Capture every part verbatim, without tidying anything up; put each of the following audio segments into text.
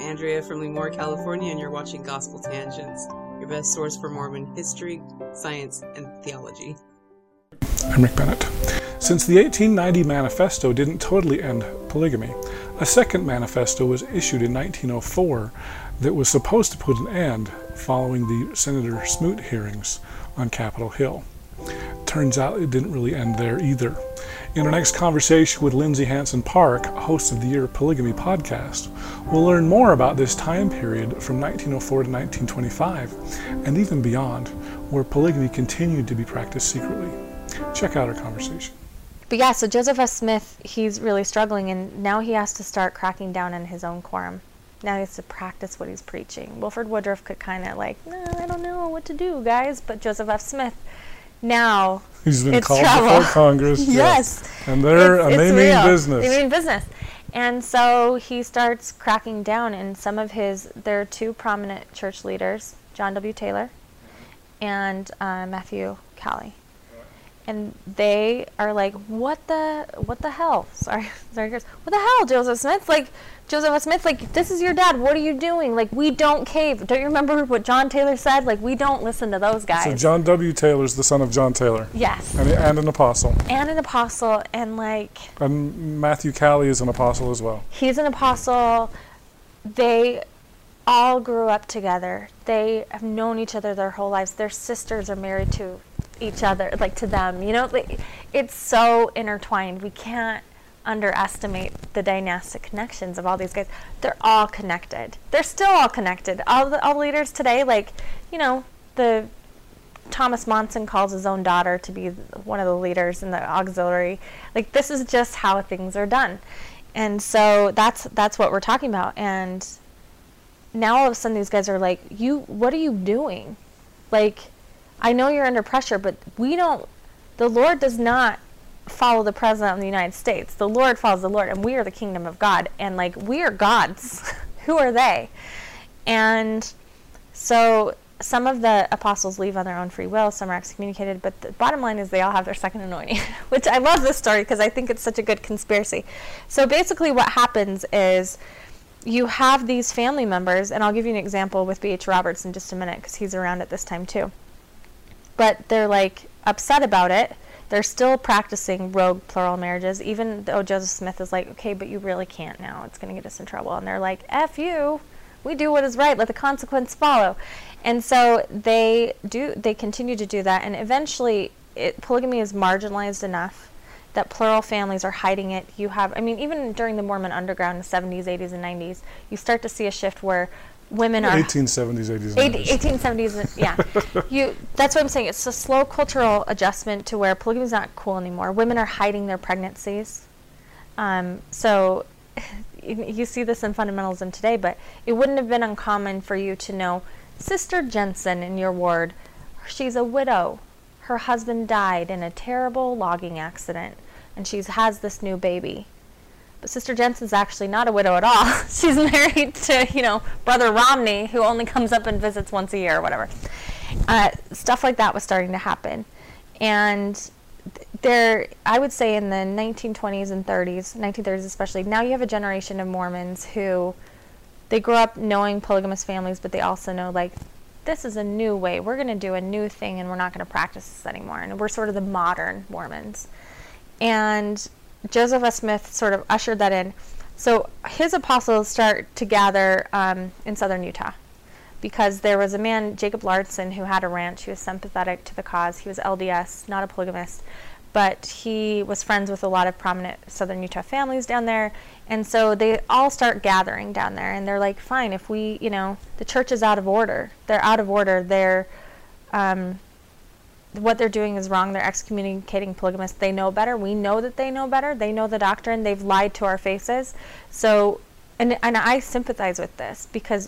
Andrea from Lemoore, California, and you're watching Gospel Tangents, your best source for Mormon history, science, and theology. I'm Rick Bennett. Since the eighteen ninety Manifesto didn't totally end polygamy, a second manifesto was issued in nineteen oh four that was supposed to put an end following the Senator Smoot hearings on Capitol Hill. Turns out it didn't really end there either. In our next conversation with Lindsay Hansen Park, host of the Year of Polygamy podcast, we'll learn more about this time period from nineteen oh four to nineteen twenty-five, and even beyond, where polygamy continued to be practiced secretly. Check out our conversation. But yeah, so Joseph F. Smith, he's really struggling, and now he has to start cracking down on his own quorum. Now he has to practice what he's preaching. Wilford Woodruff could kind of like, no, I don't know what to do, guys, but Joseph F. Smith, now He's been it's called trouble. before Congress. Yes. yes. And they're, it's, and they it's mean real. business. They mean business. And so he starts cracking down, and some of his, there are two prominent church leaders, John W. Taylor and uh, Matthew Calley. And they are like, what the, what the hell? Sorry, sorry, what the hell, Joseph Smith? Like, Joseph F. Smith, like, this is your dad. What are you doing? Like, we don't cave. Don't you remember what John Taylor said? Like, we don't listen to those guys. So John W. Taylor's the son of John Taylor. Yes. And, and an apostle. And an apostle, and like... And Matthew Calley is an apostle as well. He's an apostle. They all grew up together. They have known each other their whole lives. Their sisters are married to each other, like to them. You know, like, it's so intertwined. We can't underestimate the dynastic connections of all these guys. They're all connected. They're still all connected. All the all leaders today, like, you know, the Thomas Monson calls his own daughter to be one of the leaders in the auxiliary. Like, this is just how things are done. And so that's that's what we're talking about. And now all of a sudden these guys are like, you, what are you doing? Like, I know you're under pressure, but we don't, the Lord does not follow the president of the United States. The Lord follows the Lord, and we are the kingdom of God, and like, we are gods. Who are they? And so some of the apostles leave on their own free will, some are excommunicated, but the bottom line is they all have their second anointing, which I love this story because I think it's such a good conspiracy. So basically what happens is you have these family members, and I'll give you an example with B H Roberts in just a minute because he's around at this time too. But they're like upset about it. They're still practicing rogue plural marriages, even though Joseph Smith is like, okay, but you really can't now. It's going to get us in trouble. And they're like, F you. We do what is right. Let the consequence follow. And so they do. They continue to do that. And eventually, it, polygamy is marginalized enough that plural families are hiding it. You have, I mean, even during the Mormon underground in the seventies, eighties, and nineties, you start to see a shift where women are eighteen seventies, eighties, and nineties. eighteen seventies, yeah. You. That's what I'm saying. It's a slow cultural adjustment to where polygamy is not cool anymore. Women are hiding their pregnancies. Um, so you see this in fundamentalism today, but it wouldn't have been uncommon for you to know Sister Jensen in your ward. She's a widow. Her husband died in a terrible logging accident, and she has this new baby. But Sister Jensen's actually not a widow at all. She's married to, you know, Brother Romney, who only comes up and visits once a year or whatever. Uh, stuff like that was starting to happen. And there, I would say in the nineteen twenties and thirties, nineteen thirties especially, now you have a generation of Mormons who, they grow up knowing polygamous families, but they also know, like, this is a new way. We're going to do a new thing, and we're not going to practice this anymore. And we're sort of the modern Mormons. And Joseph F. Smith sort of ushered that in. So his apostles start to gather um, in southern Utah because there was a man, Jacob Larson, who had a ranch. He was sympathetic to the cause. He was L D S, not a polygamist, but he was friends with a lot of prominent southern Utah families down there. And so they all start gathering down there, and they're like, fine, if we, you know, the church is out of order. They're out of order. They're, um, what they're doing is wrong. They're excommunicating polygamists. They know better. We know that they know better. They know the doctrine. They've lied to our faces. So, and, and I sympathize with this because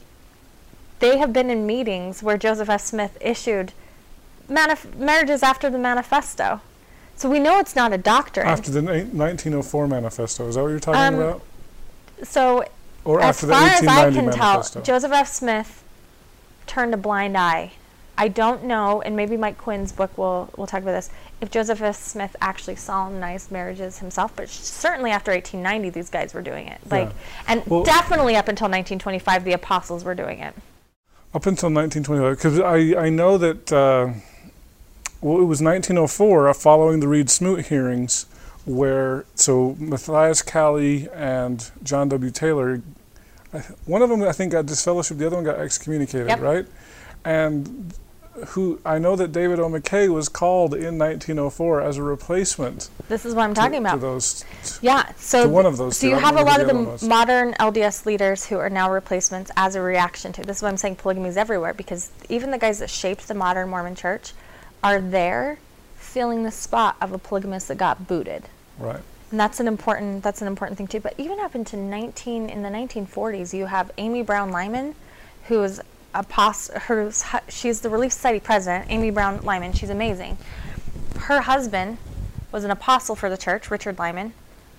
they have been in meetings where Joseph F. Smith issued manif- marriages after the manifesto. So we know it's not a doctrine. After the nineteen oh four manifesto, is that what you're talking um, about? So, or as after the far as I eighteen ninety can manifesto? tell, Joseph F. Smith turned a blind eye. I don't know, and maybe Mike Quinn's book will will talk about this, if Joseph F. Smith actually solemnized marriages himself, but certainly after eighteen ninety, these guys were doing it. Like, Yeah. and Well- definitely up until nineteen twenty-five, the apostles were doing it. Up until nineteen twenty-five, because I, I know that, uh, well, it was nineteen oh four, uh, following the Reed Smoot hearings, where, so Matthias Calley and John W. Taylor, I- one of them I think got disfellowshipped, the other one got excommunicated, Yep. right? And who, I know that David O. McKay was called in nineteen oh four as a replacement This is what I'm to, talking to about. those. Yeah, so to one of those so two. you I don't have a remember lot who of the the other one was. modern L D S leaders who are now replacements as a reaction to. This is why I'm saying polygamy is everywhere, because even the guys that shaped the modern Mormon church are there filling the spot of a polygamist that got booted. Right. And that's an important that's an important thing too. But even up into nineteen in the nineteen forties, you have Amy Brown Lyman, who is apost- her she's the Relief Society president. Amy Brown Lyman, she's amazing. Her husband was an apostle for the church, Richard Lyman.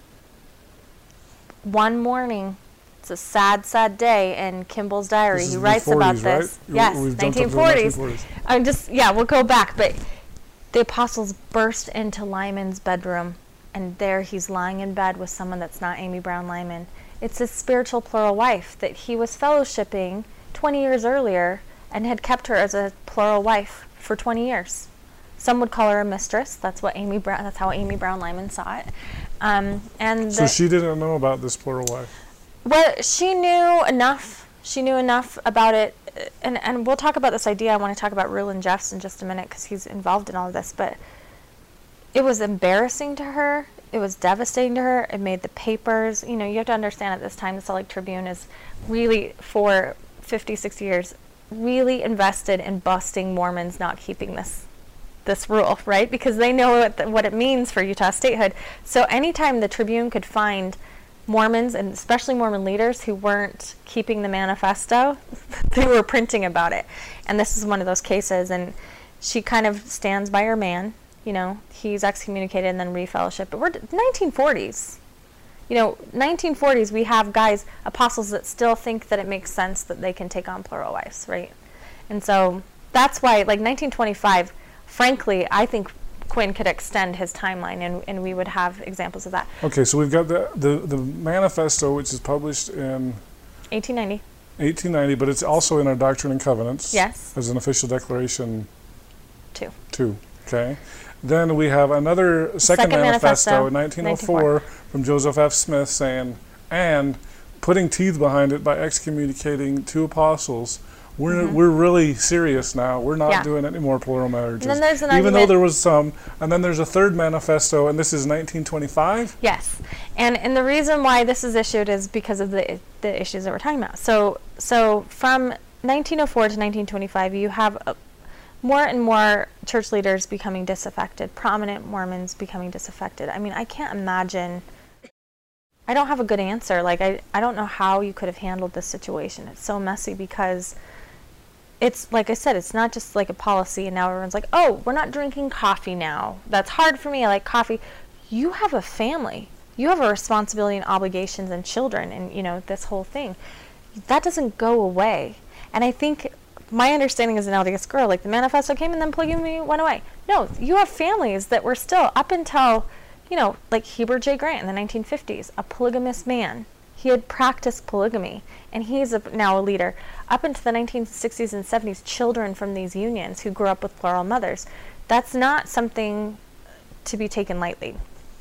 One morning, it's a sad, sad day in Kimball's diary. This is He the writes about forties, right? this. We- Yes, we've jumped up to nineteen the forties. nineteen forties. I'm just yeah, we'll go back, but the apostles burst into Lyman's bedroom, and there he's lying in bed with someone that's not Amy Brown Lyman. It's his spiritual plural wife that he was fellowshipping twenty years earlier and had kept her as a plural wife for twenty years. Some would call her a mistress. That's what Amy Brown. That's how Amy Brown Lyman saw it. Um, and So the- she didn't know about this plural wife. well, she knew enough. She knew enough about it, uh, and and we'll talk about this idea. I want to talk about Rulon Jeffs in just a minute because he's involved in all of this. But it was embarrassing to her. It was devastating to her. It made the papers. You know, you have to understand at this time, the Salt Lake Tribune is really, for fifty, sixty years, really invested in busting Mormons not keeping this this rule, right? Because they know what, the, what it means for Utah statehood. So anytime the Tribune could find Mormons, and especially Mormon leaders who weren't keeping the manifesto, they were printing about it. And this is one of those cases. And she kind of stands by her man. You know, he's excommunicated and then refellowship. But we're d- nineteen forties. You know, nineteen forties, we have guys, apostles, that still think that it makes sense that they can take on plural wives, right? And so that's why, like nineteen twenty-five, frankly, I think Quinn could extend his timeline, and, and we would have examples of that. Okay, so we've got the, the, the manifesto, which is published in eighteen ninety. eighteen ninety, but it's also in our Doctrine and Covenants. Yes. As an official declaration Two. too. Okay. Then we have another second, Second manifesto, manifesto, in nineteen oh nineteen four oh four. from Joseph F. Smith saying, and putting teeth behind it by excommunicating two apostles. We're Mhm. we're really serious now. We're not Yeah. doing any more plural marriages. And then there's an Even though argument- there was some, and then there's a third manifesto, and this is nineteen twenty-five. Yes, and and the reason why this is issued is because of the the issues that we're talking about. So so from nineteen oh four to nineteen twenty-five, you have uh, more and more church leaders becoming disaffected, prominent Mormons becoming disaffected. I mean, I can't imagine. I don't have a good answer. Like I I don't know how you could have handled this situation. It's so messy because it's, like I said, it's not just like a policy and now everyone's like, oh, we're not drinking coffee now. That's hard for me. I like coffee. You have a family. You have a responsibility and obligations and children and, you know, this whole thing. That doesn't go away. And I think my understanding as an L D S girl, like the manifesto came and then polygamy went away. No, you have families that were still, up until, you know, like Heber J. Grant in the nineteen fifties, a polygamous man. He had practiced polygamy, and he's a, now a leader. Up into the nineteen sixties and seventies, children from these unions who grew up with plural mothers. That's not something to be taken lightly.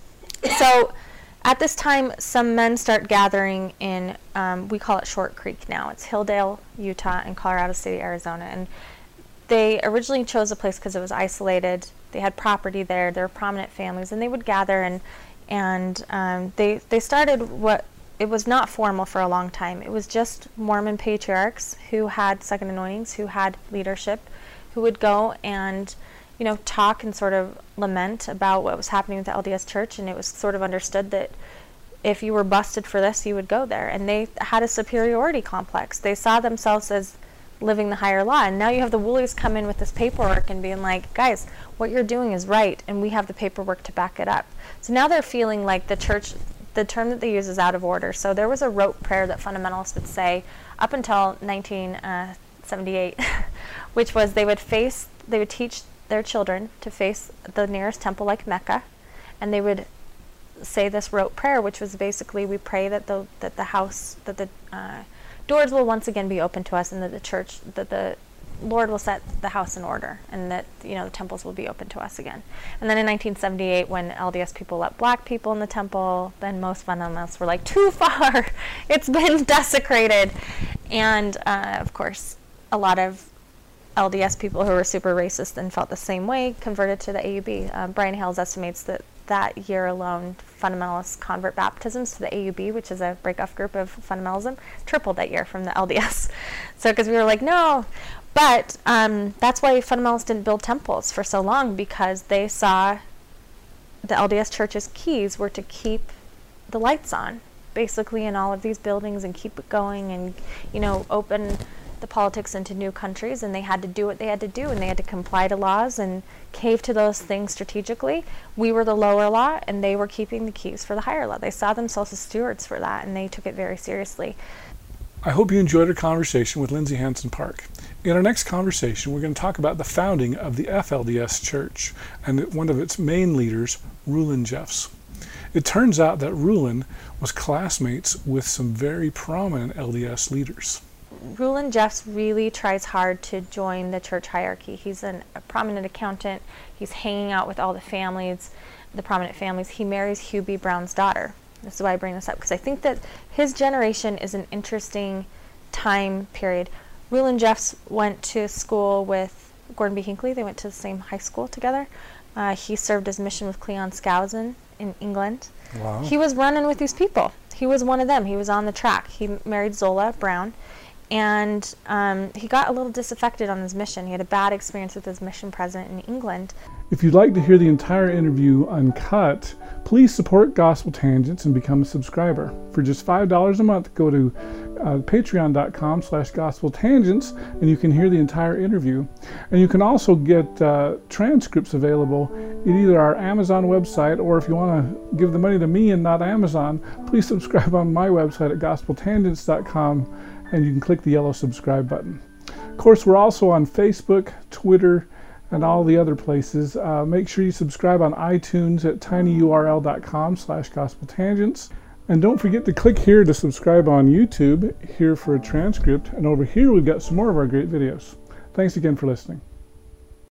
So at this time, some men start gathering in, um, we call it Short Creek now. It's Hilldale, Utah, and Colorado City, Arizona. And they originally chose a place because it was isolated. They had property there. There were prominent families, and they would gather, and and um, they they started what, it was not formal for a long time. It was just Mormon patriarchs who had second anointings, who had leadership, who would go and, you know, talk and sort of lament about what was happening with the L D S Church, and it was sort of understood that if you were busted for this, you would go there. And they had a superiority complex. They saw themselves as living the higher law. And now you have the Woolies come in with this paperwork and being like, guys, what you're doing is right, and we have the paperwork to back it up. So now they're feeling like the church, the term that they use is out of order. So there was a rote prayer that fundamentalists would say up until nineteen seventy-eight, which was they would face, they would teach their children to face the nearest temple like Mecca, and they would say this rote prayer, which was basically, we pray that the that the house, that the uh, doors will once again be open to us, and that the church, that the Lord will set the house in order, and that, you know, the temples will be open to us again. And then in nineteen seventy-eight, when L D S people let black people in the temple, then most fundamentalists were like, too far, it's been desecrated. And uh, of course, a lot of L D S people who were super racist and felt the same way converted to the A U B. Uh, Brian Hales estimates that that year alone, fundamentalist convert baptisms to the A U B, which is a breakoff group of fundamentalism, tripled that year from the L D S. So because we were like, no. But um, that's why fundamentalists didn't build temples for so long, because they saw the L D S church's keys were to keep the lights on, basically, in all of these buildings, and keep it going, and, you know, open the politics into new countries. And they had to do what they had to do, and they had to comply to laws and cave to those things strategically. We were the lower law, and they were keeping the keys for the higher law. They saw themselves as stewards for that, and they took it very seriously. I hope you enjoyed our conversation with Lindsay Hansen Park. In our next conversation, we're going to talk about the founding of the F L D S Church and one of its main leaders, Rulon Jeffs. It turns out that Rulon was classmates with some very prominent L D S leaders. Rulon Jeffs really tries hard to join the church hierarchy. He's an, a prominent accountant. He's hanging out with all the families, the prominent families. He marries Hugh B. Brown's daughter. This is why I bring this up, because I think that his generation is an interesting time period. Rulon Jeffs went to school with Gordon B. Hinckley. They went to the same high school together. Uh, he served his mission with Cleon Skousen in England. Wow. He was running with these people. He was one of them. He was on the track. He married Zola Brown, and um, he got a little disaffected on his mission. He had a bad experience with his mission president in England. If you'd like to hear the entire interview uncut, please support Gospel Tangents and become a subscriber. For just five dollars a month, go to uh, patreon.com slash gospel tangents, and you can hear the entire interview. And you can also get uh, transcripts available at either our Amazon website, or if you want to give the money to me and not Amazon, please subscribe on my website at gospel tangents dot com, and you can click the yellow subscribe button. Of course, we're also on Facebook, Twitter, and all the other places. Uh, make sure you subscribe on iTunes at tinyurl.com slash gospel tangents. And don't forget to click here to subscribe on YouTube, here for a transcript. And over here, we've got some more of our great videos. Thanks again for listening.